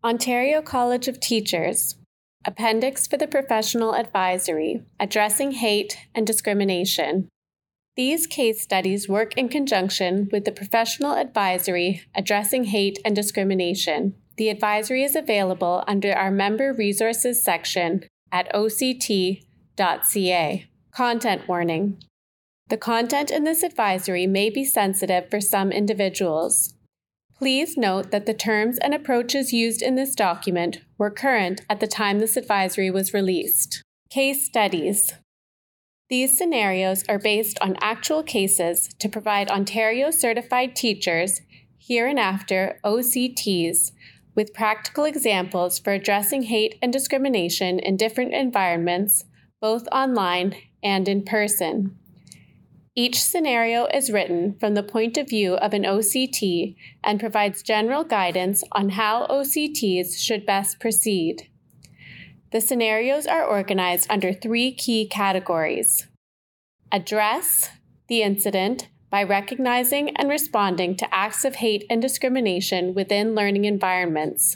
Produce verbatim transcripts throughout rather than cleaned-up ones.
Ontario College of Teachers, Appendix for the Professional Advisory, Addressing Hate and Discrimination. These case studies work in conjunction with the Professional Advisory, Addressing Hate and Discrimination. The advisory is available under our Member Resources section at o c t dot c a. Content warning. The content in this advisory may be sensitive for some individuals. Please note that the terms and approaches used in this document were current at the time this advisory was released. Case studies. These scenarios are based on actual cases to provide Ontario certified teachers, hereinafter O C Ts, with practical examples for addressing hate and discrimination in different environments, both online and in person. Each scenario is written from the point of view of an O C T and provides general guidance on how O C Ts should best proceed. The scenarios are organized under three key categories. Address the incident by recognizing and responding to acts of hate and discrimination within learning environments.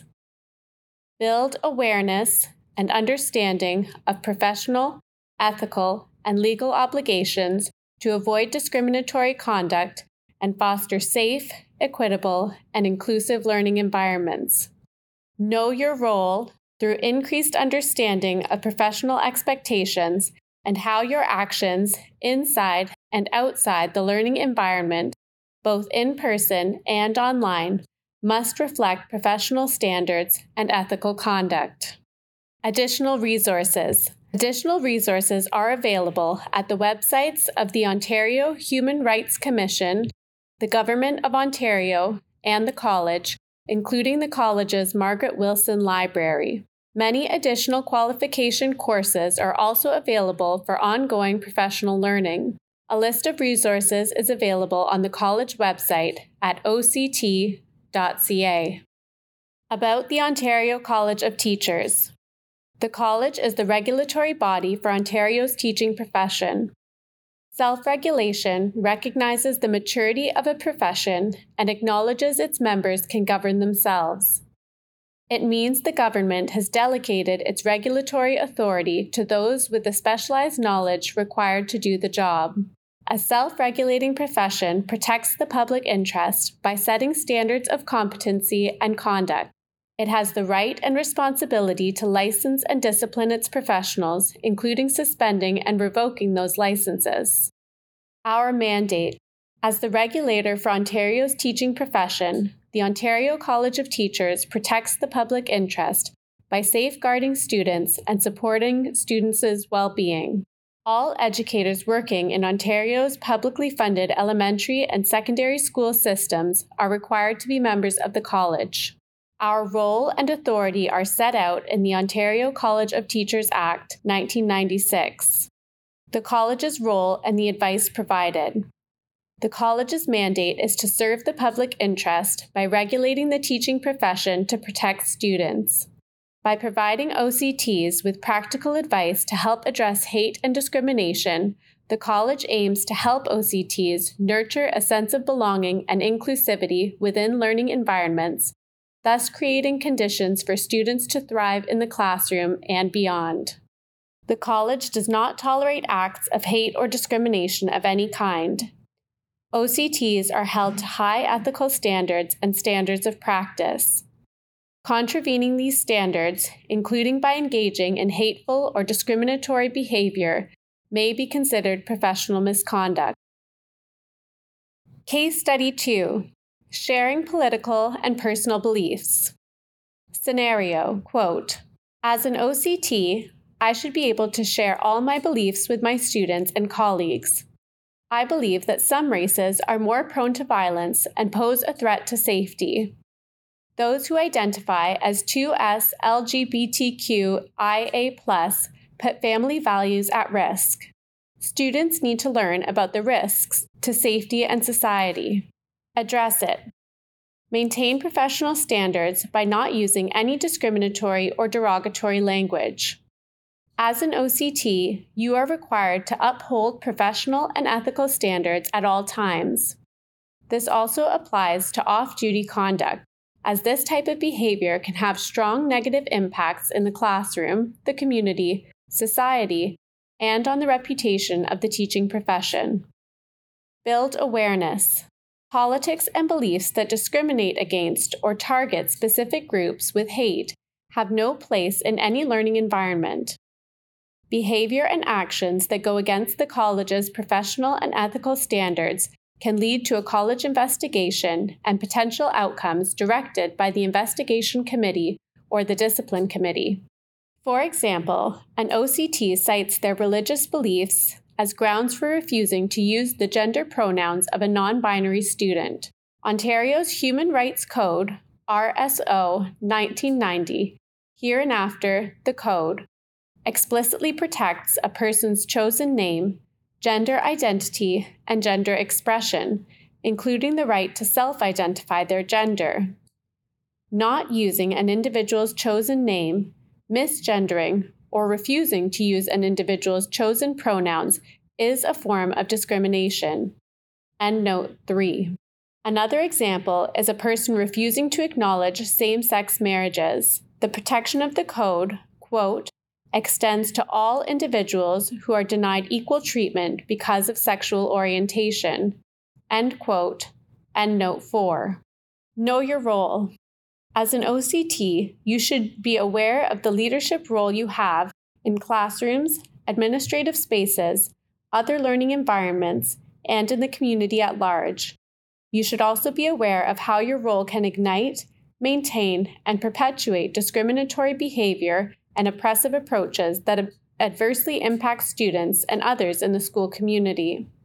Build awareness and understanding of professional, ethical, and legal obligations to avoid discriminatory conduct and foster safe, equitable, and inclusive learning environments. Know your role through increased understanding of professional expectations and how your actions inside and outside the learning environment, both in person and online, must reflect professional standards and ethical conduct. Additional resources. Additional resources are available at the websites of the Ontario Human Rights Commission, the Government of Ontario, and the College, including the College's Margaret Wilson Library. Many additional qualification courses are also available for ongoing professional learning. A list of resources is available on the College website at o c t dot c a. About the Ontario College of Teachers. The College is the regulatory body for Ontario's teaching profession. Self-regulation recognizes the maturity of a profession and acknowledges its members can govern themselves. It means the government has delegated its regulatory authority to those with the specialized knowledge required to do the job. A self-regulating profession protects the public interest by setting standards of competency and conduct. It has the right and responsibility to license and discipline its professionals, including suspending and revoking those licenses. Our mandate. As the regulator for Ontario's teaching profession, the Ontario College of Teachers protects the public interest by safeguarding students and supporting students' well-being. All educators working in Ontario's publicly funded elementary and secondary school systems are required to be members of the college. Our role and authority are set out in the Ontario College of Teachers Act, nineteen ninety-six. The college's role and the advice provided. The college's mandate is to serve the public interest by regulating the teaching profession to protect students. By providing O C Ts with practical advice to help address hate and discrimination, the college aims to help O C Ts nurture a sense of belonging and inclusivity within learning environments, thus creating conditions for students to thrive in the classroom and beyond. The college does not tolerate acts of hate or discrimination of any kind. O C Ts are held to high ethical standards and standards of practice. Contravening these standards, including by engaging in hateful or discriminatory behavior, may be considered professional misconduct. Case Study two. Sharing political and personal beliefs. Scenario, quote, as an O C T, I should be able to share all my beliefs with my students and colleagues. I believe that some races are more prone to violence and pose a threat to safety. Those who identify as two S L G B T Q I A plus put family values at risk. Students need to learn about the risks to safety and society. Address it. Maintain professional standards by not using any discriminatory or derogatory language. As an O C T, you are required to uphold professional and ethical standards at all times. This also applies to off-duty conduct, as this type of behavior can have strong negative impacts in the classroom, the community, society, and on the reputation of the teaching profession. Build awareness. Politics and beliefs that discriminate against or target specific groups with hate have no place in any learning environment. Behavior and actions that go against the college's professional and ethical standards can lead to a college investigation and potential outcomes directed by the investigation committee or the discipline committee. For example, an O C T cites their religious beliefs as grounds for refusing to use the gender pronouns of a non-binary student. Ontario's Human Rights Code, R S O nineteen ninety, hereinafter the Code, explicitly protects a person's chosen name, gender identity, and gender expression, including the right to self-identify their gender. Not using an individual's chosen name, misgendering, or refusing to use an individual's chosen pronouns is a form of discrimination. Endnote three. Another example is a person refusing to acknowledge same-sex marriages. The protection of the Code, quote, extends to all individuals who are denied equal treatment because of sexual orientation. End quote. Endnote four. Know your role. As an O C T, you should be aware of the leadership role you have in classrooms, administrative spaces, other learning environments, and in the community at large. You should also be aware of how your role can ignite, maintain, and perpetuate discriminatory behavior and oppressive approaches that adversely impact students and others in the school community.